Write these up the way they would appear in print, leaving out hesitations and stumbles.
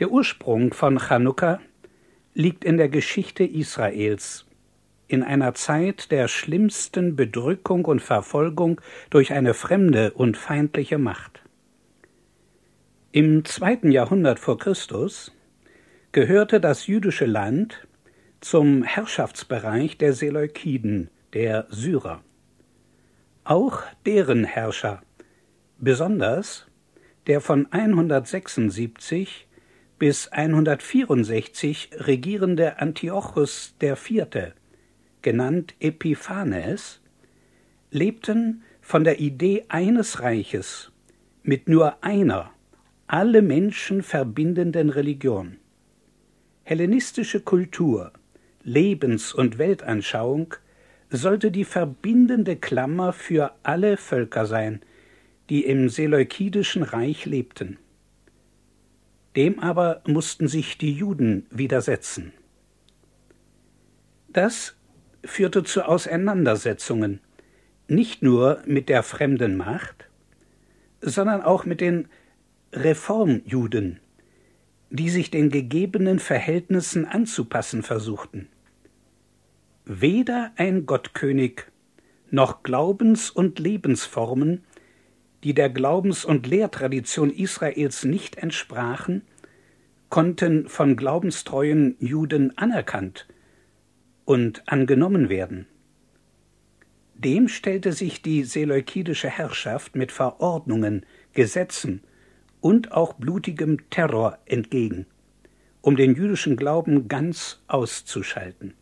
Der Ursprung von Chanukka liegt in der Geschichte Israels, in einer Zeit der schlimmsten Bedrückung und Verfolgung durch eine fremde und feindliche Macht. Im 2. Jahrhundert vor Christus gehörte das jüdische Land zum Herrschaftsbereich der Seleukiden, der Syrer. Auch deren Herrscher, besonders der von 176 bis 164 regierende Antiochos IV., genannt Epiphanes, lebten von der Idee eines Reiches mit nur einer alle Menschen verbindenden Religion. Hellenistische Kultur, Lebens- und Weltanschauung sollte die verbindende Klammer für alle Völker sein, die im Seleukidischen Reich lebten. Dem aber mussten sich die Juden widersetzen. Das führte zu Auseinandersetzungen, nicht nur mit der fremden Macht, sondern auch mit den Reformjuden, die sich den gegebenen Verhältnissen anzupassen versuchten. Weder ein Gottkönig noch Glaubens- und Lebensformen, die der Glaubens- und Lehrtradition Israels nicht entsprachen, konnten von glaubenstreuen Juden anerkannt und angenommen werden. Dem stellte sich die seleukidische Herrschaft mit Verordnungen, Gesetzen und auch blutigem Terror entgegen, um den jüdischen Glauben ganz auszuschalten.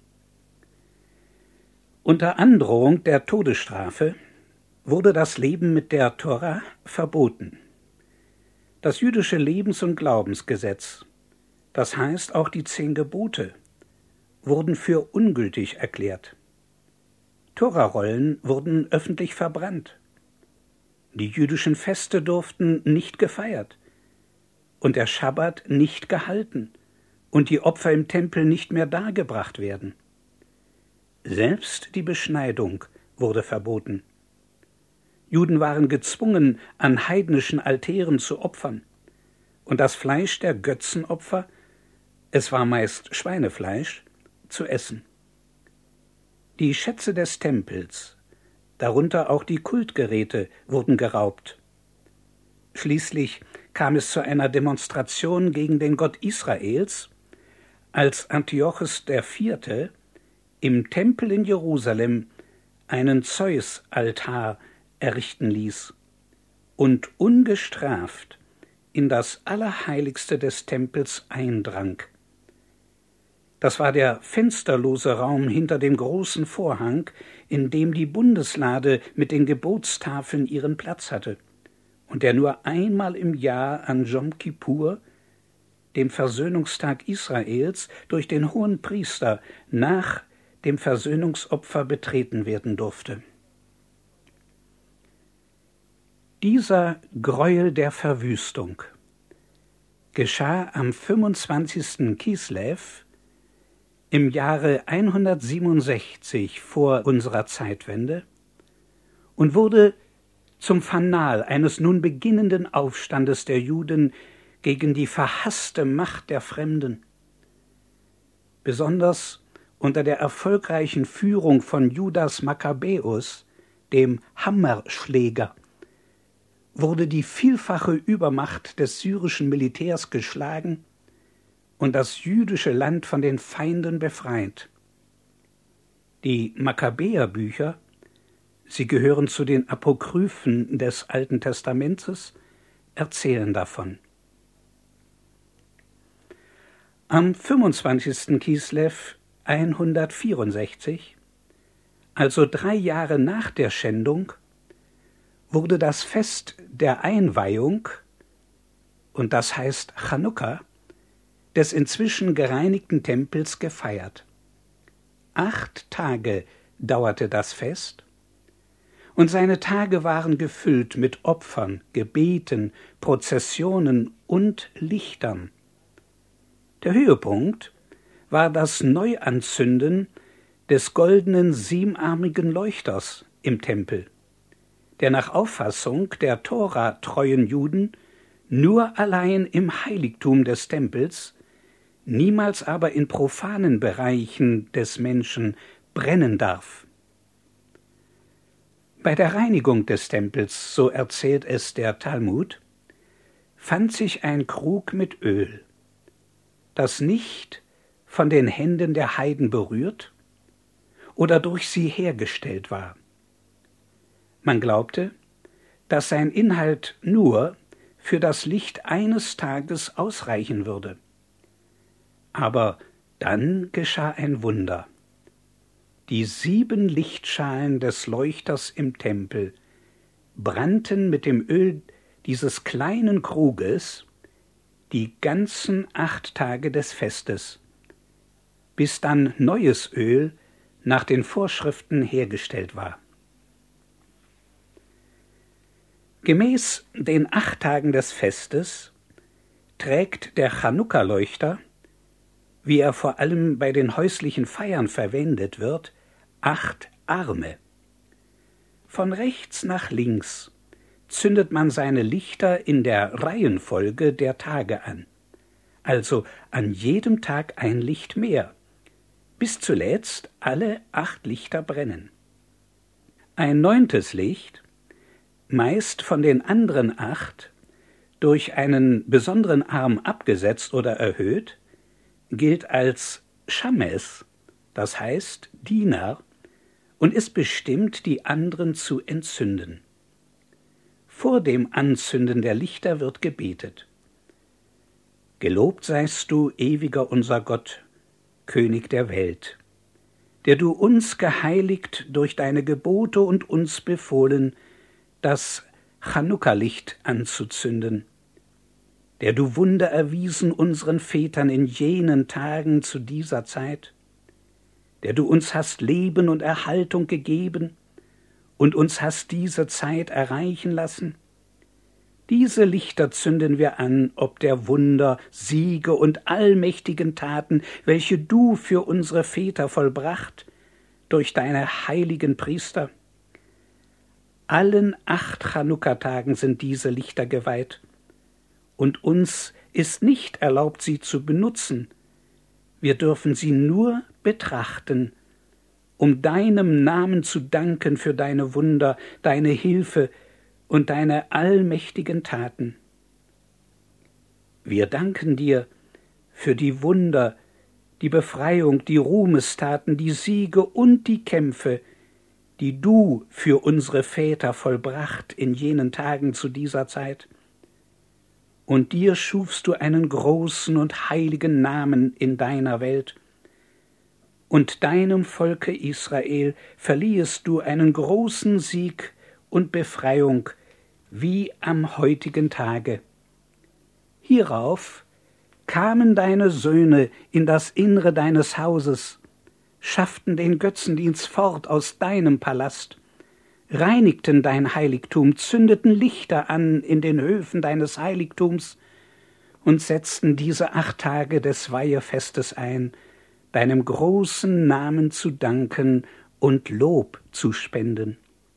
Unter Androhung der Todesstrafe wurde das Leben mit der Tora verboten. Das jüdische Lebens- und Glaubensgesetz, das heißt auch die 10 Gebote, wurden für ungültig erklärt. Torarollen wurden öffentlich verbrannt. Die jüdischen Feste durften nicht gefeiert und der Schabbat nicht gehalten und die Opfer im Tempel nicht mehr dargebracht werden. Selbst die Beschneidung wurde verboten. Juden waren gezwungen, an heidnischen Altären zu opfern, und das Fleisch der Götzenopfer, es war meist Schweinefleisch, zu essen. Die Schätze des Tempels, darunter auch die Kultgeräte, wurden geraubt. Schließlich kam es zu einer Demonstration gegen den Gott Israels, als Antiochos IV. Im Tempel in Jerusalem einen Zeus-Altar errichten ließ und ungestraft in das Allerheiligste des Tempels eindrang. Das war der fensterlose Raum hinter dem großen Vorhang, in dem die Bundeslade mit den Gebotstafeln ihren Platz hatte und der nur einmal im Jahr an Jom Kippur, dem Versöhnungstag Israels, durch den Hohenpriester nach dem Versöhnungsopfer betreten werden durfte. Dieser Gräuel der Verwüstung geschah am 25. Kislev im Jahre 167 vor unserer Zeitwende und wurde zum Fanal eines nun beginnenden Aufstandes der Juden gegen die verhasste Macht der Fremden. Besonders unter der erfolgreichen Führung von Judas Makkabäus, dem Hammerschläger, wurde die vielfache Übermacht des syrischen Militärs geschlagen und das jüdische Land von den Feinden befreit. Die Makkabäerbücher, sie gehören zu den Apokryphen des Alten Testamentes, erzählen davon. Am 25. Kislev 164, also 3 Jahre nach der Schändung, wurde das Fest der Einweihung, und das heißt Chanukka, des inzwischen gereinigten Tempels gefeiert. 8 Tage dauerte das Fest, und seine Tage waren gefüllt mit Opfern, Gebeten, Prozessionen und Lichtern. Der Höhepunkt war das Neuanzünden des goldenen 7-armigen Leuchters im Tempel, der nach Auffassung der Tora-treuen Juden nur allein im Heiligtum des Tempels, niemals aber in profanen Bereichen des Menschen brennen darf. Bei der Reinigung des Tempels, so erzählt es der Talmud, fand sich ein Krug mit Öl, das nicht von den Händen der Heiden berührt oder durch sie hergestellt war. Man glaubte, dass sein Inhalt nur für das Licht eines Tages ausreichen würde. Aber dann geschah ein Wunder. Die 7 Lichtschalen des Leuchters im Tempel brannten mit dem Öl dieses kleinen Kruges die ganzen 8 Tage des Festes, bis dann neues Öl nach den Vorschriften hergestellt war. Gemäß den 8 Tagen des Festes trägt der Chanukka-Leuchter, wie er vor allem bei den häuslichen Feiern verwendet wird, 8 Arme. Von rechts nach links zündet man seine Lichter in der Reihenfolge der Tage an, also an jedem Tag ein Licht mehr, bis zuletzt alle 8 Lichter brennen. Ein 9. Licht, meist von den anderen 8 durch einen besonderen Arm abgesetzt oder erhöht, gilt als Schames, das heißt Diener, und ist bestimmt, die anderen zu entzünden. Vor dem Anzünden der Lichter wird gebetet. Gelobt seist du, ewiger unser Gott, König der Welt, der du uns geheiligt durch deine Gebote und uns befohlen, das Chanukka-Licht anzuzünden, der du Wunder erwiesen unseren Vätern in jenen Tagen zu dieser Zeit, der du uns hast Leben und Erhaltung gegeben und uns hast diese Zeit erreichen lassen. Diese Lichter zünden wir an, ob der Wunder, Siege und allmächtigen Taten, welche du für unsere Väter vollbracht, durch deine heiligen Priester. Allen 8 Chanukka-Tagen sind diese Lichter geweiht, und uns ist nicht erlaubt, sie zu benutzen. Wir dürfen sie nur betrachten, um deinem Namen zu danken für deine Wunder, deine Hilfe und deine allmächtigen Taten. Wir danken dir für die Wunder, die Befreiung, die Ruhmestaten, die Siege und die Kämpfe, die du für unsere Väter vollbracht in jenen Tagen zu dieser Zeit. Und dir schufst du einen großen und heiligen Namen in deiner Welt. Und deinem Volke Israel verliehest du einen großen Sieg und Befreiung, wie am heutigen Tage. Hierauf kamen deine Söhne in das Innere deines Hauses, schafften den Götzendienst fort aus deinem Palast, reinigten dein Heiligtum, zündeten Lichter an in den Höfen deines Heiligtums und setzten diese 8 Tage des Weihefestes ein, deinem großen Namen zu danken und Lob zu spenden.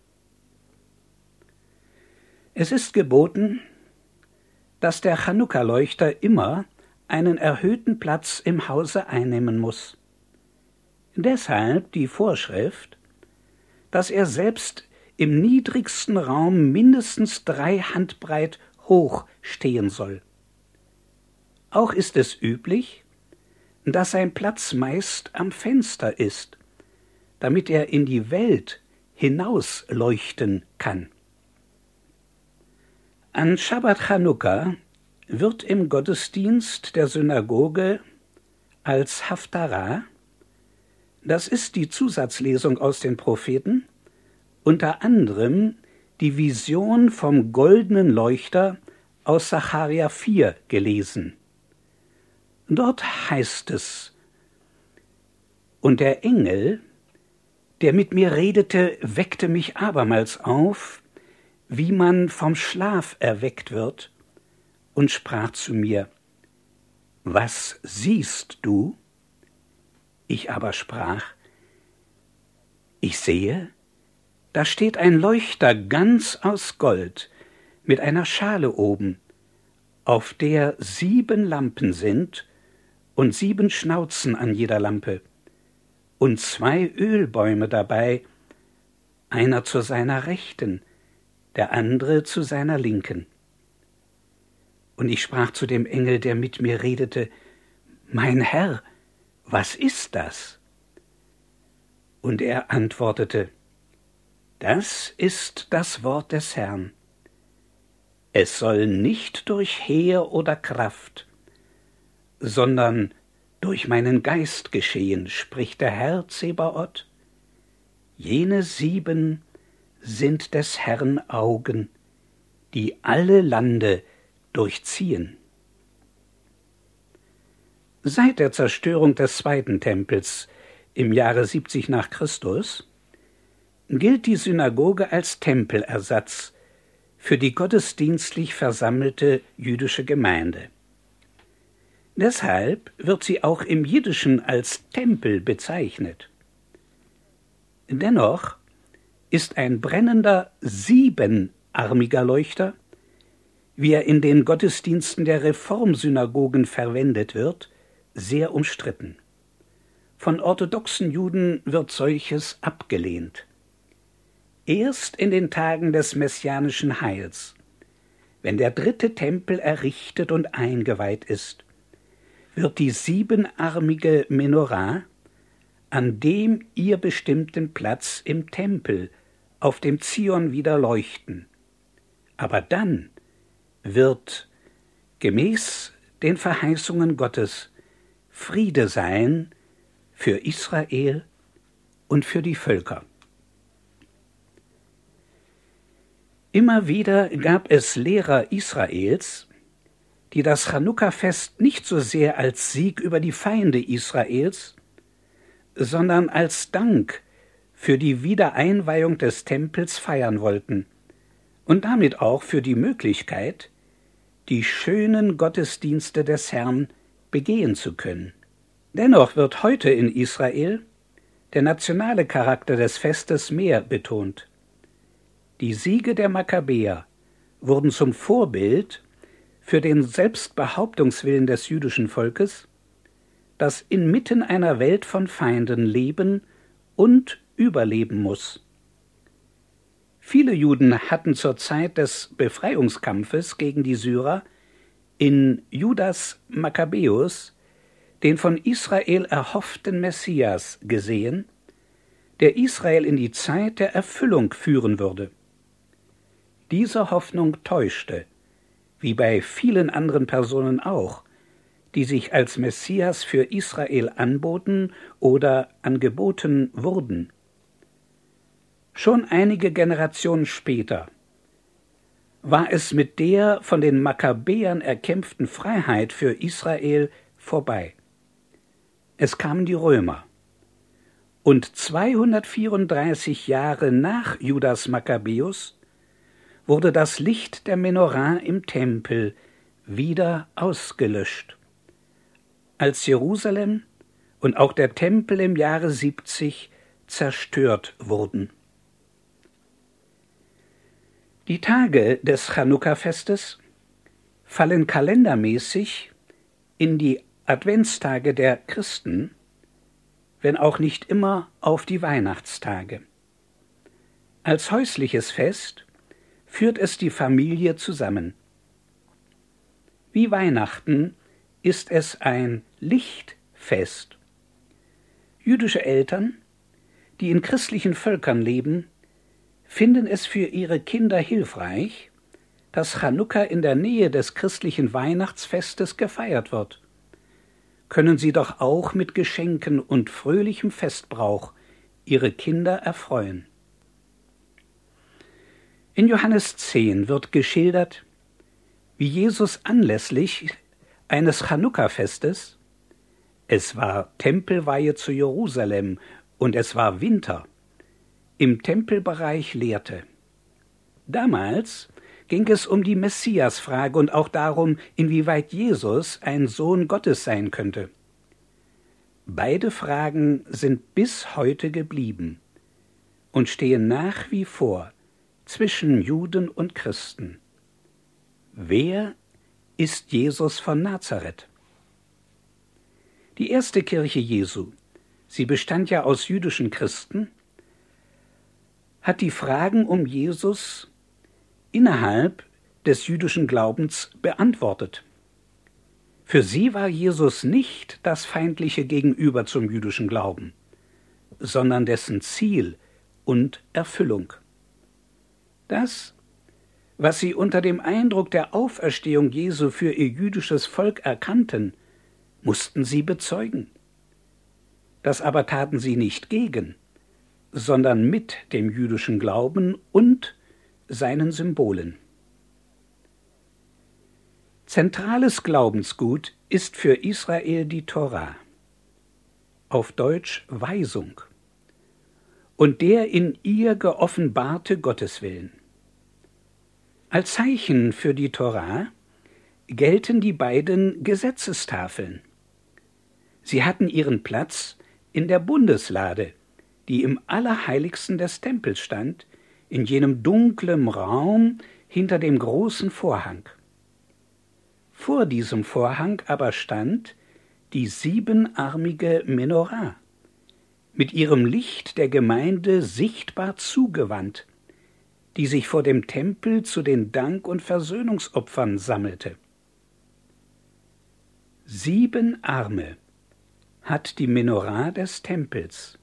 Es ist geboten, dass der Chanukka-Leuchter immer einen erhöhten Platz im Hause einnehmen muss. Deshalb die Vorschrift, dass er selbst im niedrigsten Raum mindestens 3 Handbreit hoch stehen soll. Auch ist es üblich, dass sein Platz meist am Fenster ist, damit er in die Welt hinaus leuchten kann. An Schabbat Chanukka wird im Gottesdienst der Synagoge als Haftarah, das ist die Zusatzlesung aus den Propheten, unter anderem die Vision vom goldenen Leuchter aus Sacharja 4 gelesen. Dort heißt es: Und der Engel, der mit mir redete, weckte mich abermals auf, wie man vom Schlaf erweckt wird, und sprach zu mir: Was siehst du? Ich aber sprach: Ich sehe, da steht ein Leuchter ganz aus Gold, mit einer Schale oben, auf der 7 Lampen sind und 7 Schnauzen an jeder Lampe und 2 Ölbäume dabei, einer zu seiner Rechten, der andere zu seiner Linken. Und ich sprach zu dem Engel, der mit mir redete: Mein Herr, was ist das? Und er antwortete: Das ist das Wort des Herrn. Es soll nicht durch Heer oder Kraft, sondern durch meinen Geist geschehen, spricht der Herr Zebaoth. Jene 7 sind des Herrn Augen, die alle Lande durchziehen. Seit der Zerstörung des 2. Tempels im Jahre 70 nach Christus gilt die Synagoge als Tempelersatz für die gottesdienstlich versammelte jüdische Gemeinde. Deshalb wird sie auch im Jiddischen als Tempel bezeichnet. Dennoch ist ein brennender 7-armiger Leuchter, wie er in den Gottesdiensten der Reformsynagogen verwendet wird, sehr umstritten. Von orthodoxen Juden wird solches abgelehnt. Erst in den Tagen des messianischen Heils, wenn der 3. Tempel errichtet und eingeweiht ist, wird die 7-armige Menorah an dem ihr bestimmten Platz im Tempel auf dem Zion wieder leuchten. Aber dann wird gemäß den Verheißungen Gottes Friede sein für Israel und für die Völker. Immer wieder gab es Lehrer Israels, die das Chanukka-Fest nicht so sehr als Sieg über die Feinde Israels, sondern als Dank für die Wiedereinweihung des Tempels feiern wollten und damit auch für die Möglichkeit, die schönen Gottesdienste des Herrn begehen zu können. Dennoch wird heute in Israel der nationale Charakter des Festes mehr betont. Die Siege der Makkabäer wurden zum Vorbild für den Selbstbehauptungswillen des jüdischen Volkes, das inmitten einer Welt von Feinden leben und überleben muss. Viele Juden hatten zur Zeit des Befreiungskampfes gegen die Syrer in Judas Makkabäus den von Israel erhofften Messias gesehen, der Israel in die Zeit der Erfüllung führen würde. Diese Hoffnung täuschte, wie bei vielen anderen Personen auch, die sich als Messias für Israel anboten oder angeboten wurden. Schon einige Generationen später war es mit der von den Makkabäern erkämpften Freiheit für Israel vorbei. Es kamen die Römer. Und 234 Jahre nach Judas Makkabäus wurde das Licht der Menorah im Tempel wieder ausgelöscht, als Jerusalem und auch der Tempel im Jahre 70 zerstört wurden. Die Tage des Chanukka-Festes fallen kalendermäßig in die Adventstage der Christen, wenn auch nicht immer auf die Weihnachtstage. Als häusliches Fest führt es die Familie zusammen. Wie Weihnachten ist es ein Lichtfest. Jüdische Eltern, die in christlichen Völkern leben, finden es für ihre Kinder hilfreich, dass Chanukka in der Nähe des christlichen Weihnachtsfestes gefeiert wird. Können sie doch auch mit Geschenken und fröhlichem Festbrauch ihre Kinder erfreuen. In Johannes 10 wird geschildert, wie Jesus anlässlich eines Chanukka-Festes, es war Tempelweihe zu Jerusalem und es war Winter, im Tempelbereich lehrte. Damals ging es um die Messiasfrage und auch darum, inwieweit Jesus ein Sohn Gottes sein könnte. Beide Fragen sind bis heute geblieben und stehen nach wie vor zwischen Juden und Christen. Wer ist Jesus von Nazareth. Die erste Kirche Jesu, sie bestand ja aus jüdischen Christen, hat die Fragen um Jesus innerhalb des jüdischen Glaubens beantwortet. Für sie war Jesus nicht das feindliche Gegenüber zum jüdischen Glauben, sondern dessen Ziel und Erfüllung. Das, was sie unter dem Eindruck der Auferstehung Jesu für ihr jüdisches Volk erkannten, mussten sie bezeugen. Das aber taten sie nicht gegen, sondern mit dem jüdischen Glauben und seinen Symbolen. Zentrales Glaubensgut ist für Israel die Tora, auf Deutsch Weisung, und der in ihr geoffenbarte Gotteswillen. Als Zeichen für die Tora gelten die beiden Gesetzestafeln. Sie hatten ihren Platz in der Bundeslade, die im Allerheiligsten des Tempels stand, in jenem dunklen Raum hinter dem großen Vorhang. Vor diesem Vorhang aber stand die siebenarmige Menorah, mit ihrem Licht der Gemeinde sichtbar zugewandt, die sich vor dem Tempel zu den Dank- und Versöhnungsopfern sammelte. 7 Arme hat die Menorah des Tempels.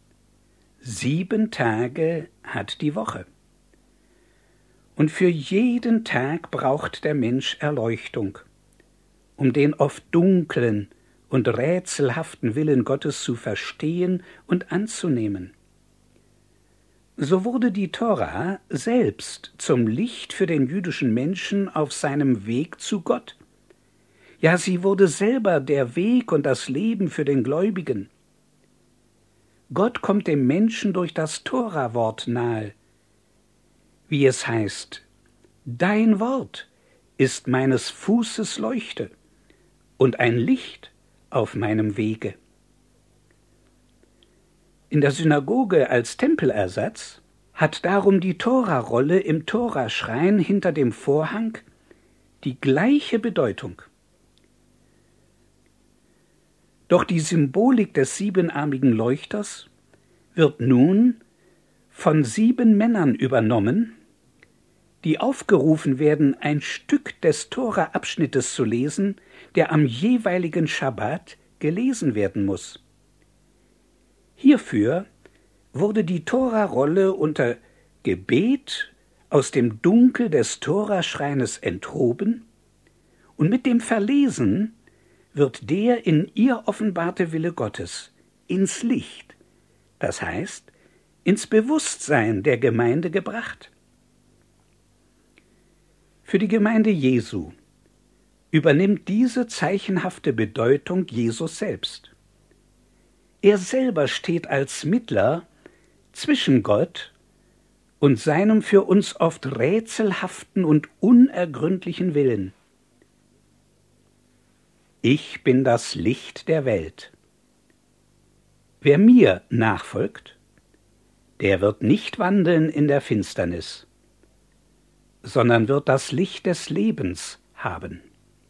7 Tage hat die Woche. Und für jeden Tag braucht der Mensch Erleuchtung, um den oft dunklen und rätselhaften Willen Gottes zu verstehen und anzunehmen. So wurde die Tora selbst zum Licht für den jüdischen Menschen auf seinem Weg zu Gott. Ja, sie wurde selber der Weg und das Leben für den Gläubigen. Gott kommt dem Menschen durch das Tora-Wort nahe, wie es heißt: Dein Wort ist meines Fußes Leuchte und ein Licht auf meinem Wege. In der Synagoge als Tempelersatz hat darum die Tora-Rolle im Tora-Schrein hinter dem Vorhang die gleiche Bedeutung. Doch die Symbolik des siebenarmigen Leuchters wird nun von 7 Männern übernommen, die aufgerufen werden, ein Stück des Tora-Abschnittes zu lesen, der am jeweiligen Schabbat gelesen werden muss. Hierfür wurde die Tora-Rolle unter Gebet aus dem Dunkel des Tora-Schreines enthoben, und mit dem Verlesen wird der in ihr offenbarte Wille Gottes ins Licht, das heißt, ins Bewusstsein der Gemeinde gebracht. Für die Gemeinde Jesu übernimmt diese zeichenhafte Bedeutung Jesus selbst. Er selber steht als Mittler zwischen Gott und seinem für uns oft rätselhaften und unergründlichen Willen. Ich bin das Licht der Welt. Wer mir nachfolgt, der wird nicht wandeln in der Finsternis, sondern wird das Licht des Lebens haben.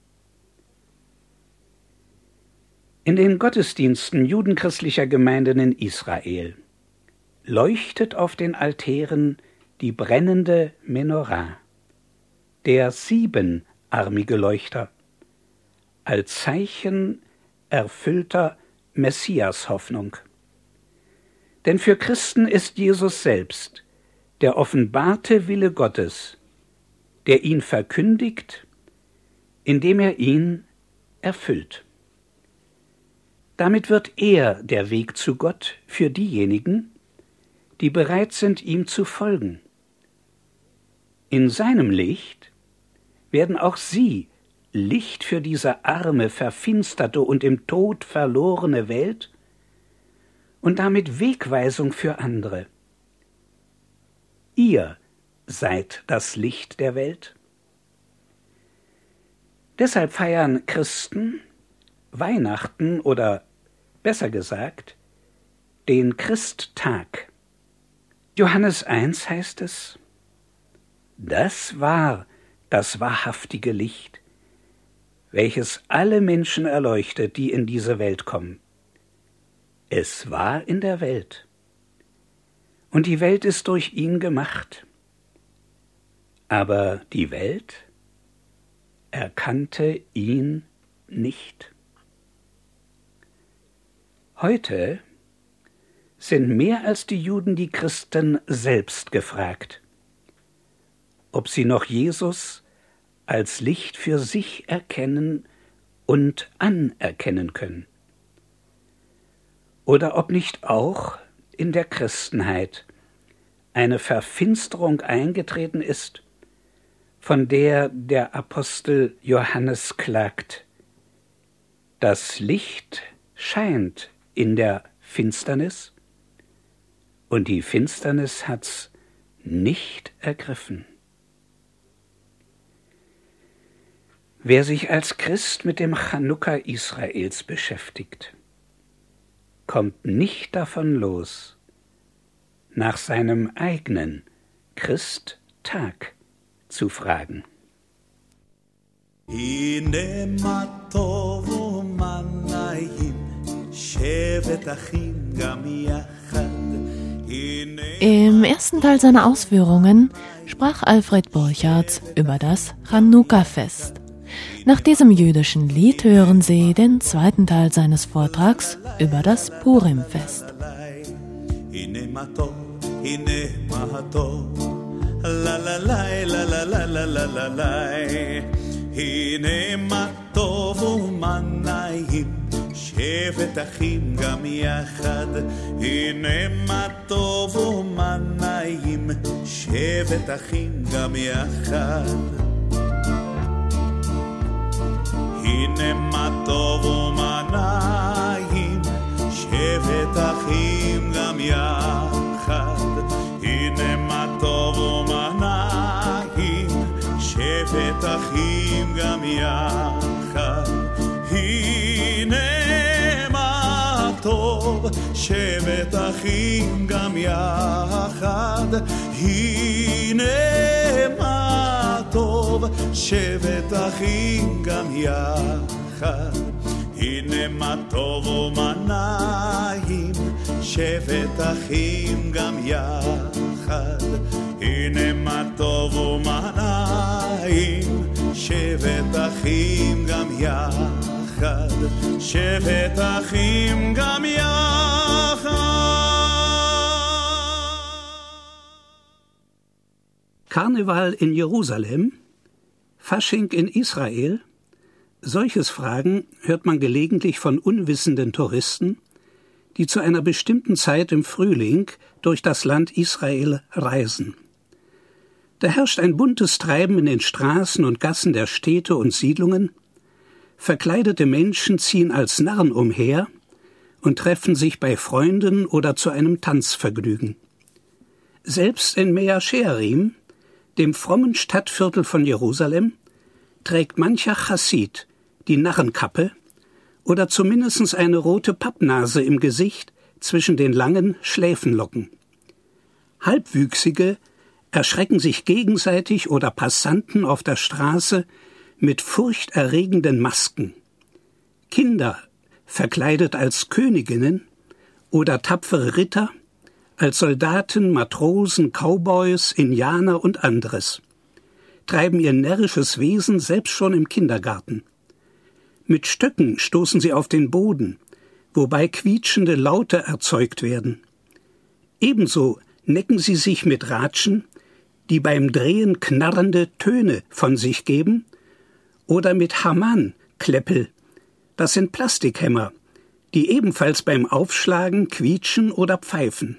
In den Gottesdiensten judenchristlicher Gemeinden in Israel leuchtet auf den Altären die brennende Menorah, der 7-armige Leuchter, als Zeichen erfüllter Messias-Hoffnung. Denn für Christen ist Jesus selbst der offenbarte Wille Gottes, der ihn verkündigt, indem er ihn erfüllt. Damit wird er der Weg zu Gott für diejenigen, die bereit sind, ihm zu folgen. In seinem Licht werden auch sie Licht für diese arme, verfinsterte und im Tod verlorene Welt und damit Wegweisung für andere. Ihr seid das Licht der Welt. Deshalb feiern Christen Weihnachten oder besser gesagt den Christtag. Johannes 1 heißt es: Das war das wahrhaftige Licht, welches alle Menschen erleuchtet, die in diese Welt kommen. Es war in der Welt, und die Welt ist durch ihn gemacht. Aber die Welt erkannte ihn nicht. Heute sind mehr als die Juden die Christen selbst gefragt, ob sie noch Jesus als Licht für sich erkennen und anerkennen können. Oder ob nicht auch in der Christenheit eine Verfinsterung eingetreten ist, von der der Apostel Johannes klagt. Das Licht scheint in der Finsternis, und die Finsternis hat's nicht ergriffen. Wer sich als Christ mit dem Chanukka Israels beschäftigt, kommt nicht davon los, nach seinem eigenen Christtag zu fragen. Im ersten Teil seiner Ausführungen sprach Alfred Borchardt über das Chanukka-Fest. Nach diesem jüdischen Lied hören Sie den zweiten Teil seines Vortrags über das Purim-Fest. שבט אחים גם יחד, הנה מה טוב ומה נעים, שבט אחים גם יחד. הנה מה טוב ומה נעים, שבט אחים גם יחד. הנה מה טוב ומה נעים, שבט אחים גם יחד. הנה טוב, שבט אחים גם יחד. הנה מה טוב, שבט אחים גם יחד. הנה מה טוב ומה נעים, שבט אחים גם יחד. הנה מה טוב ומה נעים, שבט אחים גם יחד. שבט אחים גם יחד. Karneval in Jerusalem, Fasching in Israel, solches Fragen hört man gelegentlich von unwissenden Touristen, die zu einer bestimmten Zeit im Frühling durch das Land Israel reisen. Da herrscht ein buntes Treiben in den Straßen und Gassen der Städte und Siedlungen. Verkleidete Menschen ziehen als Narren umher und treffen sich bei Freunden oder zu einem Tanzvergnügen. Selbst in Mea Shearim, dem frommen Stadtviertel von Jerusalem, trägt mancher Chassid die Narrenkappe oder zumindest eine rote Pappnase im Gesicht zwischen den langen Schläfenlocken. Halbwüchsige erschrecken sich gegenseitig oder Passanten auf der Straße mit furchterregenden Masken. Kinder verkleidet als Königinnen oder tapfere Ritter, als Soldaten, Matrosen, Cowboys, Indianer und anderes, treiben ihr närrisches Wesen selbst schon im Kindergarten. Mit Stöcken stoßen sie auf den Boden, wobei quietschende Laute erzeugt werden. Ebenso necken sie sich mit Ratschen, die beim Drehen knarrende Töne von sich geben, oder mit Haman-Kleppel, das sind Plastikhämmer, die ebenfalls beim Aufschlagen quietschen oder pfeifen.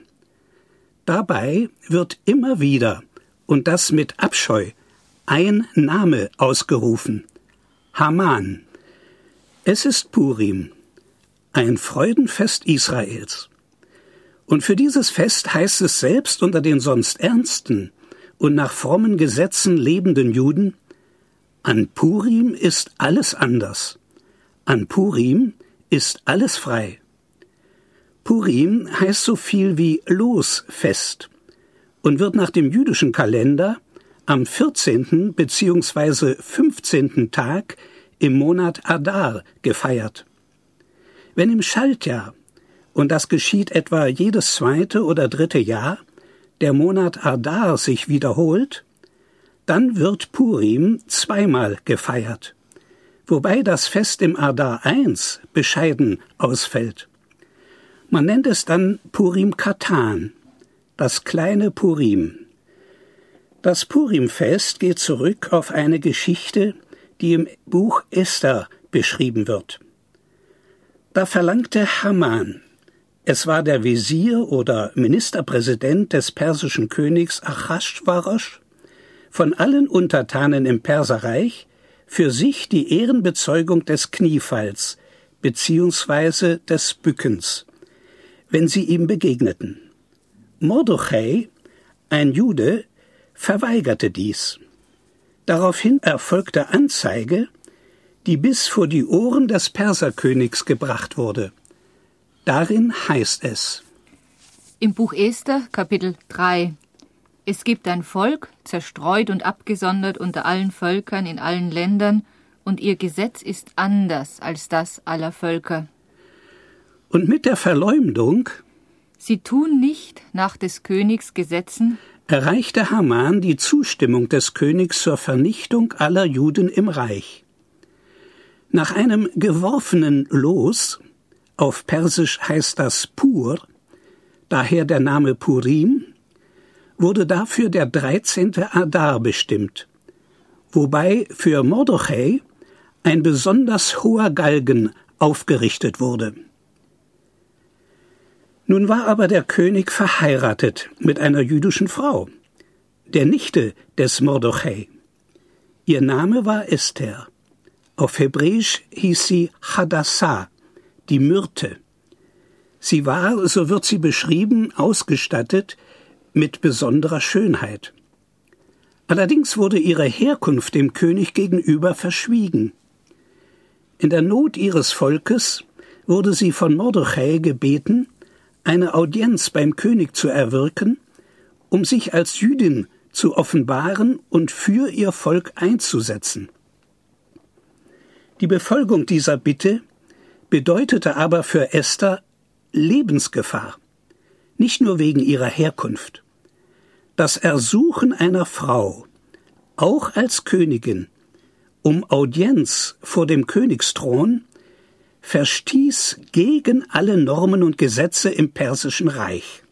Dabei wird immer wieder, und das mit Abscheu, ein Name ausgerufen: Haman. Es ist Purim, ein Freudenfest Israels. Und für dieses Fest heißt es selbst unter den sonst ernsten und nach frommen Gesetzen lebenden Juden: An Purim ist alles anders. An Purim ist alles frei. Purim heißt so viel wie Losfest und wird nach dem jüdischen Kalender am 14. bzw. 15. Tag im Monat Adar gefeiert. Wenn im Schaltjahr, und das geschieht etwa jedes 2. oder 3. Jahr, der Monat Adar sich wiederholt, dann wird Purim 2-mal gefeiert, wobei das Fest im Adar 1 bescheiden ausfällt. Man nennt es dann Purim Katan, das kleine Purim. Das Purimfest geht zurück auf eine Geschichte, die im Buch Esther beschrieben wird. Da verlangte Haman, es war der Wesir oder Ministerpräsident des persischen Königs Achasverosch, von allen Untertanen im Perserreich für sich die Ehrenbezeugung des Kniefalls bzw. des Bückens, wenn sie ihm begegneten. Mordechai, ein Jude, verweigerte dies. Daraufhin erfolgte Anzeige, die bis vor die Ohren des Perserkönigs gebracht wurde. Darin heißt es: Im Buch Esther, Kapitel 3: Es gibt ein Volk, zerstreut und abgesondert unter allen Völkern in allen Ländern, und ihr Gesetz ist anders als das aller Völker. Und mit der Verleumdung, sie tun nicht nach des Königs Gesetzen, erreichte Haman die Zustimmung des Königs zur Vernichtung aller Juden im Reich. Nach einem geworfenen Los, auf Persisch heißt das Pur, daher der Name Purim, wurde dafür der 13. Adar bestimmt, wobei für Mordechai ein besonders hoher Galgen aufgerichtet wurde. Nun war aber der König verheiratet mit einer jüdischen Frau, der Nichte des Mordechai. Ihr Name war Esther. Auf Hebräisch hieß sie Hadassah, die Myrte. Sie war, so wird sie beschrieben, ausgestattet mit besonderer Schönheit. Allerdings wurde ihre Herkunft dem König gegenüber verschwiegen. In der Not ihres Volkes wurde sie von Mordechai gebeten, eine Audienz beim König zu erwirken, um sich als Jüdin zu offenbaren und für ihr Volk einzusetzen. Die Befolgung dieser Bitte bedeutete aber für Esther Lebensgefahr, nicht nur wegen ihrer Herkunft. Das Ersuchen einer Frau, auch als Königin, um Audienz vor dem Königsthron, verstieß gegen alle Normen und Gesetze im Persischen Reich.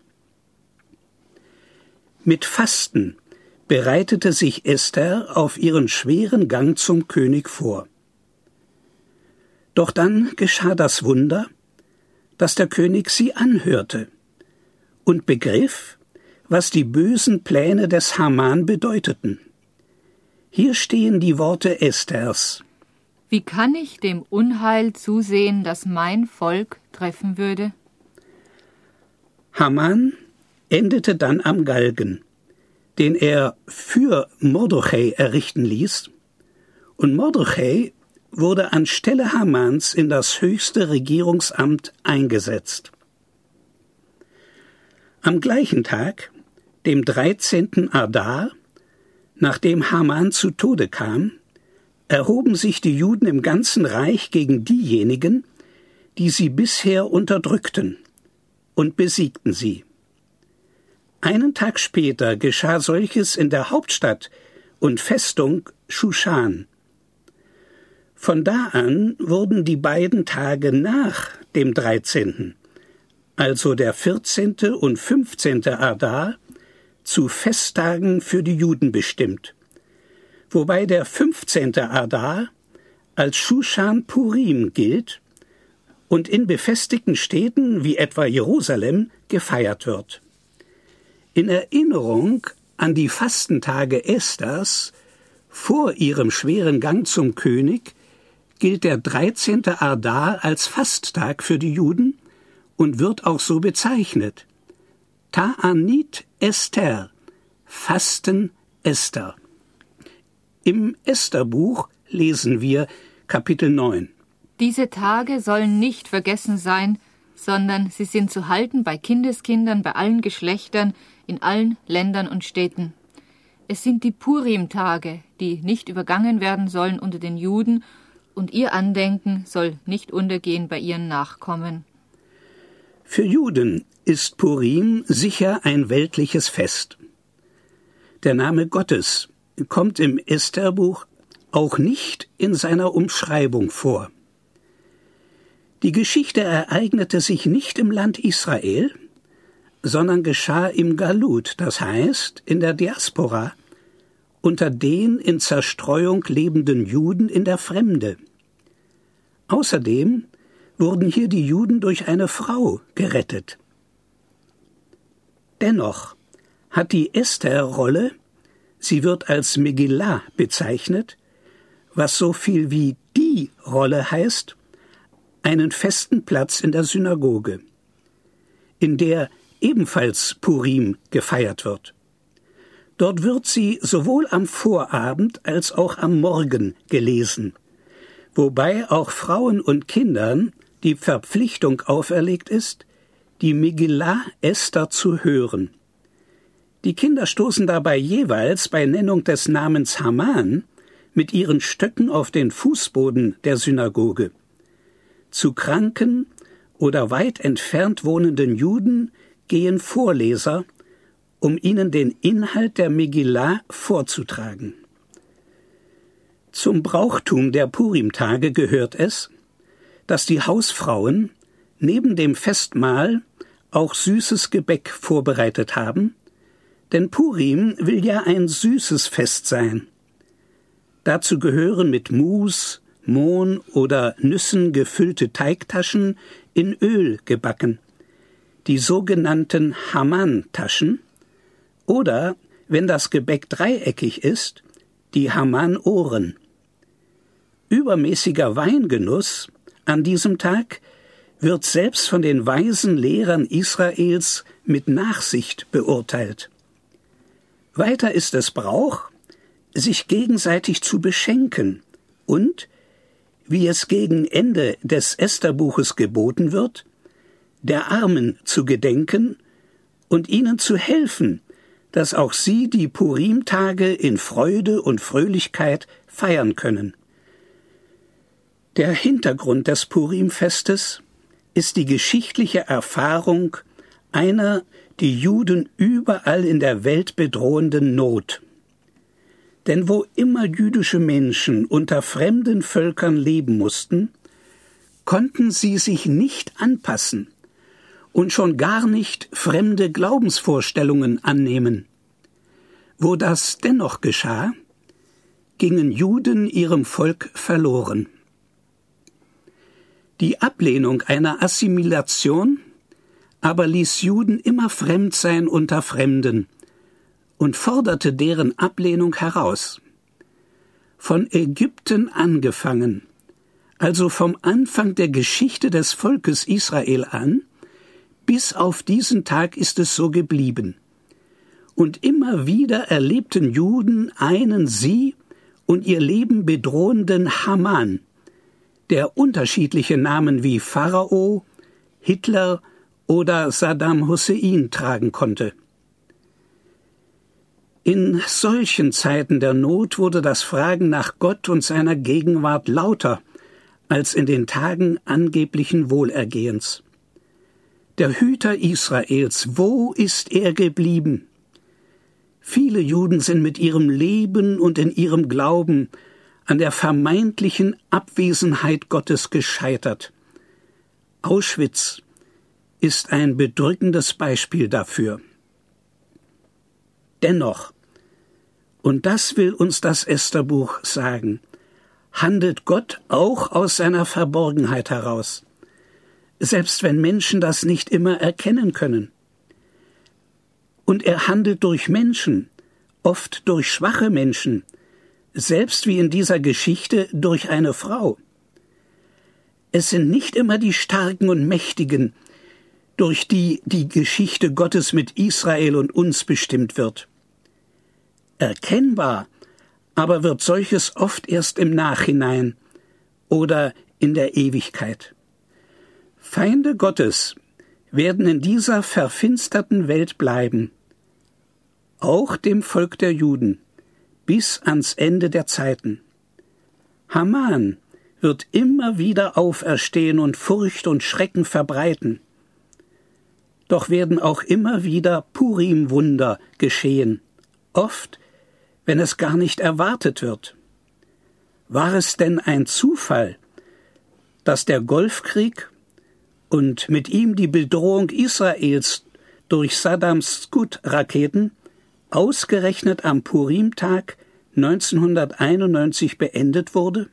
Mit Fasten bereitete sich Esther auf ihren schweren Gang zum König vor. Doch dann geschah das Wunder, dass der König sie anhörte und begriff, was die bösen Pläne des Haman bedeuteten. Hier stehen die Worte Esthers: Wie kann ich dem Unheil zusehen, das mein Volk treffen würde? Haman endete dann am Galgen, den er für Mordechai errichten ließ, und Mordechai wurde anstelle Hamans in das höchste Regierungsamt eingesetzt. Am gleichen Tag, dem 13. Adar, nachdem Haman zu Tode kam, erhoben sich die Juden im ganzen Reich gegen diejenigen, die sie bisher unterdrückten, und besiegten sie. Einen Tag später geschah solches in der Hauptstadt und Festung Schuschan. Von da an wurden die beiden Tage nach dem 13., also der 14. und 15. Adar, zu Festtagen für die Juden bestimmt, wobei der 15. Adar als Schuschan Purim gilt und in befestigten Städten wie etwa Jerusalem gefeiert wird. In Erinnerung an die Fastentage Esthers vor ihrem schweren Gang zum König gilt der 13. Adar als Fasttag für die Juden und wird auch so bezeichnet: Ta'anit Esther, Fasten Esther. Im Estherbuch lesen wir Kapitel 9. Diese Tage sollen nicht vergessen sein, sondern sie sind zu halten bei Kindeskindern, bei allen Geschlechtern, in allen Ländern und Städten. Es sind die Purim-Tage, die nicht übergangen werden sollen unter den Juden und ihr Andenken soll nicht untergehen bei ihren Nachkommen. Für Juden ist Purim sicher ein weltliches Fest. Der Name Gottes kommt im Estherbuch auch nicht in seiner Umschreibung vor. Die Geschichte ereignete sich nicht im Land Israel, sondern geschah im Galut, das heißt in der Diaspora, unter den in Zerstreuung lebenden Juden in der Fremde. Außerdem wurden hier die Juden durch eine Frau gerettet. Dennoch hat die Esther-Rolle, sie wird als Megillah bezeichnet, was so viel wie die Rolle heißt, einen festen Platz in der Synagoge, in der ebenfalls Purim gefeiert wird. Dort wird sie sowohl am Vorabend als auch am Morgen gelesen, wobei auch Frauen und Kindern die Verpflichtung auferlegt ist, die Megillah Esther zu hören. Die Kinder stoßen dabei jeweils bei Nennung des Namens Haman mit ihren Stöcken auf den Fußboden der Synagoge. Zu kranken oder weit entfernt wohnenden Juden gehen Vorleser, um ihnen den Inhalt der Megillah vorzutragen. Zum Brauchtum der Purimtage gehört es, dass die Hausfrauen neben dem Festmahl auch süßes Gebäck vorbereitet haben, denn Purim will ja ein süßes Fest sein. Dazu gehören mit Mus, Mohn oder Nüssen gefüllte Teigtaschen in Öl gebacken, die sogenannten Haman-Taschen, oder, wenn das Gebäck dreieckig ist, die Haman-Ohren. Übermäßiger Weingenuss an diesem Tag wird selbst von den weisen Lehrern Israels mit Nachsicht beurteilt. Weiter ist es Brauch, sich gegenseitig zu beschenken und, wie es gegen Ende des Estherbuches geboten wird, der Armen zu gedenken und ihnen zu helfen, dass auch sie die Purimtage in Freude und Fröhlichkeit feiern können. Der Hintergrund des Purimfestes ist die geschichtliche Erfahrung einer die Juden überall in der Welt bedrohenden Not. Denn wo immer jüdische Menschen unter fremden Völkern leben mussten, konnten sie sich nicht anpassen und schon gar nicht fremde Glaubensvorstellungen annehmen. Wo das dennoch geschah, gingen Juden ihrem Volk verloren. Die Ablehnung einer Assimilation aber ließ Juden immer fremd sein unter Fremden und forderte deren Ablehnung heraus. Von Ägypten angefangen, also vom Anfang der Geschichte des Volkes Israel an, bis auf diesen Tag ist es so geblieben. Und immer wieder erlebten Juden einen sie und ihr Leben bedrohenden Haman, der unterschiedliche Namen wie Pharao, Hitler oder Saddam Hussein tragen konnte. In solchen Zeiten der Not wurde das Fragen nach Gott und seiner Gegenwart lauter als in den Tagen angeblichen Wohlergehens. Der Hüter Israels, wo ist er geblieben? Viele Juden sind mit ihrem Leben und in ihrem Glauben an der vermeintlichen Abwesenheit Gottes gescheitert. Auschwitz ist ein bedrückendes Beispiel dafür. Dennoch, und das will uns das Estherbuch sagen, handelt Gott auch aus seiner Verborgenheit heraus, selbst wenn Menschen das nicht immer erkennen können. Und er handelt durch Menschen, oft durch schwache Menschen, selbst wie in dieser Geschichte durch eine Frau. Es sind nicht immer die Starken und Mächtigen, durch die die Geschichte Gottes mit Israel und uns bestimmt wird. Erkennbar aber wird solches oft erst im Nachhinein oder in der Ewigkeit. Feinde Gottes werden in dieser verfinsterten Welt bleiben, auch dem Volk der Juden, bis ans Ende der Zeiten. Haman wird immer wieder auferstehen und Furcht und Schrecken verbreiten. Doch werden auch immer wieder Purim-Wunder geschehen, oft, wenn es gar nicht erwartet wird. War es denn ein Zufall, dass der Golfkrieg und mit ihm die Bedrohung Israels durch Saddams Scud-Raketen ausgerechnet am Purim-Tag 1991 beendet wurde?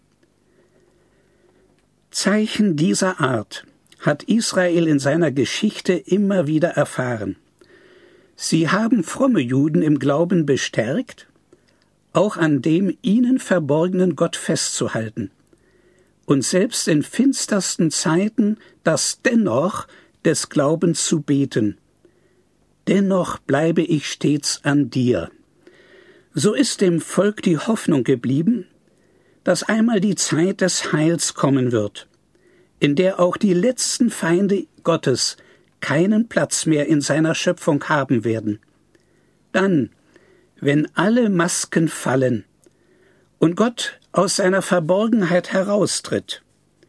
Zeichen dieser Art hat Israel in seiner Geschichte immer wieder erfahren. Sie haben fromme Juden im Glauben bestärkt, auch an dem ihnen verborgenen Gott festzuhalten und selbst in finstersten Zeiten das Dennoch des Glaubens zu beten. Dennoch bleibe ich stets an dir. So ist dem Volk die Hoffnung geblieben, dass einmal die Zeit des Heils kommen wird, in der auch die letzten Feinde Gottes keinen Platz mehr in seiner Schöpfung haben werden. Dann, wenn alle Masken fallen und Gott aus seiner Verborgenheit heraustritt.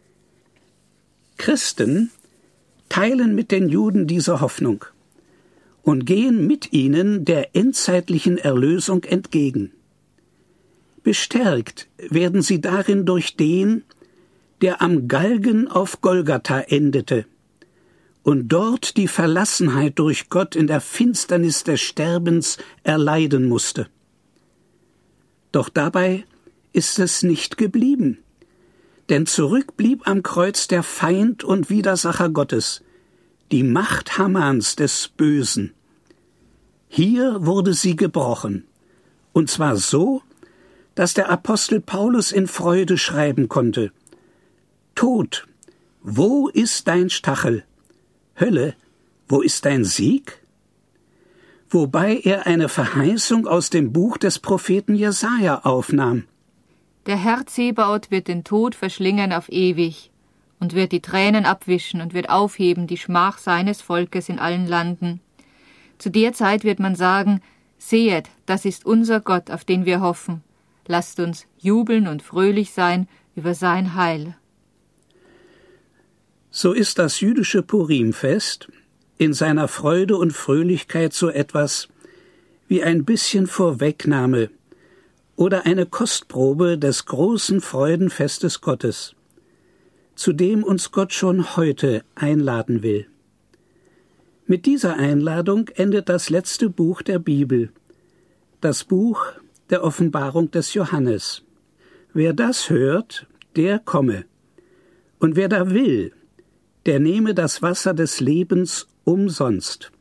Christen teilen mit den Juden diese Hoffnung und gehen mit ihnen der endzeitlichen Erlösung entgegen. Bestärkt werden sie darin durch den, der am Galgen auf Golgatha endete und dort die Verlassenheit durch Gott in der Finsternis des Sterbens erleiden musste. Doch dabei ist es nicht geblieben, denn zurück blieb am Kreuz der Feind und Widersacher Gottes, die Macht Hamans des Bösen. Hier wurde sie gebrochen, und zwar so, dass der Apostel Paulus in Freude schreiben konnte: Tod, wo ist dein Stachel? Hölle, wo ist dein Sieg? Wobei er eine Verheißung aus dem Buch des Propheten Jesaja aufnahm. Der Herr Zebaoth wird den Tod verschlingen auf ewig und wird die Tränen abwischen und wird aufheben die Schmach seines Volkes in allen Landen. Zu der Zeit wird man sagen: Sehet, das ist unser Gott, auf den wir hoffen. Lasst uns jubeln und fröhlich sein über sein Heil. So ist das jüdische Purimfest in seiner Freude und Fröhlichkeit so etwas wie ein bisschen Vorwegnahme oder eine Kostprobe des großen Freudenfestes Gottes, zu dem uns Gott schon heute einladen will. Mit dieser Einladung endet das letzte Buch der Bibel, das Buch der Offenbarung des Johannes. Wer das hört, der komme. Und wer da will, der nehme das Wasser des Lebens umsonst.